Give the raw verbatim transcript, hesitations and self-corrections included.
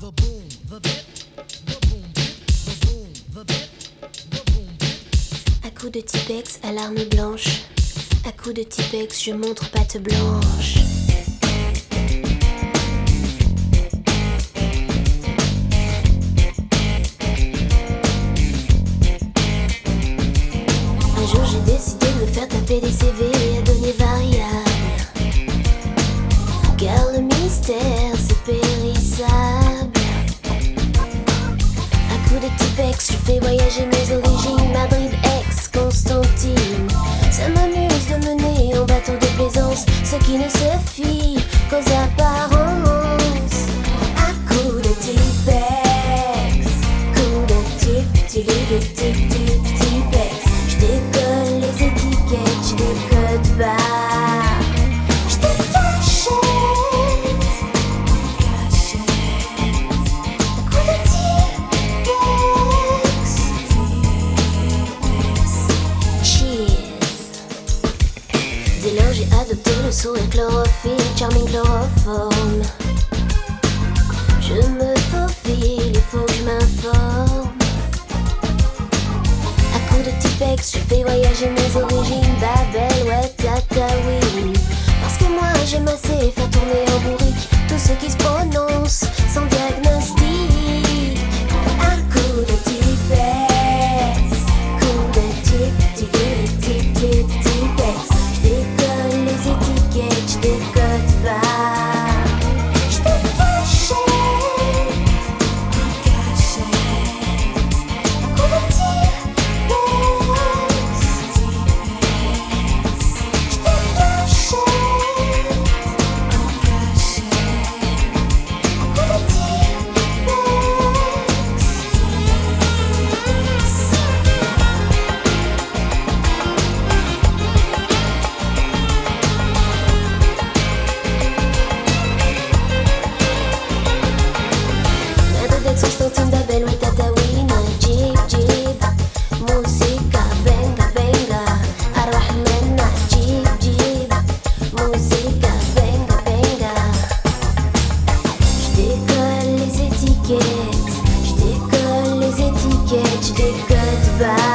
À coups de Tipex à l'arme blanche, à coups de Tipex je montre patte blanche. Un jour j'ai décidé de me faire taper des C V et à donner variable, car le mystère c'est périssable. À coups de Tipex je fais voyager mes origines, Madrid, Aix, Constantine. Ça m'amuse de mener en bateau de plaisance ce qui ne se fie qu'aux apparences. À coups de Tipex, coups de tip, tip, tip, tip, tip, Tipex. Je décolle les étiquettes, je décode pas. Je décachette, coup de Tipex. Dès lors j'ai adopté le sourire chlorophylle, charming chloroforme. Je me faufile, il faut que je m'informe. À coups de Tipex, je fais voyager mes origines, Babel, ouais, Tataouine. Parce que moi j'aime assez faire tourner en bourrique tout ce qui se prononce sans diagnostic. À coups de Tipex, coup de tip, tip, tip, tip, tip, Tipex. J'décolle les étiquettes, j'décode pas. J'décachette, coup de Tipex. J'décachette, coup de Tipex. Constantine, Babel, ouais, Tataouine, Jeep, Jeep, musica, benga, benga, Ar-Rahman, Jeep, Jeep, musica, benga, benga. J'décolle les étiquettes, j'décolle les étiquettes, j'décode pas.